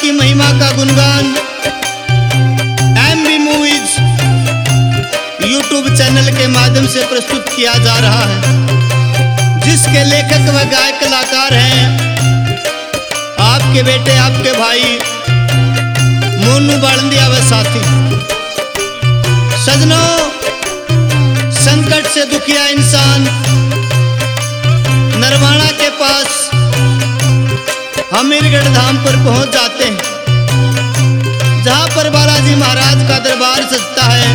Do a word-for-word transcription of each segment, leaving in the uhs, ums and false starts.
की महिमा का गुणगान एमबी मूवीज यूट्यूब चैनल के माध्यम से प्रस्तुत किया जा रहा है, जिसके लेखक व गायक कलाकार हैं आपके बेटे आपके भाई मोनू बालंदिया व साथी। सजनों, संकट से दुखिया इंसान नरवाणा के पास हमीरगढ़ धाम पर पहुंच जाते हैं, जहां पर बालाजी महाराज का दरबार सजता है।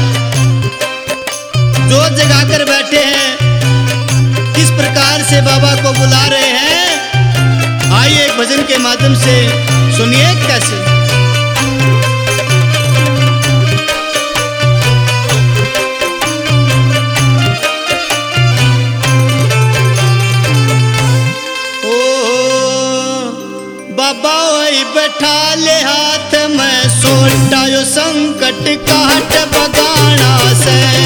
जो जगा कर बैठे हैं, किस प्रकार से बाबा को बुला रहे हैं, आइए एक भजन के माध्यम से सुनिए कैसे। बाबा वही बैठा ले हाथ में सोटा यो संकट काट बगाना से।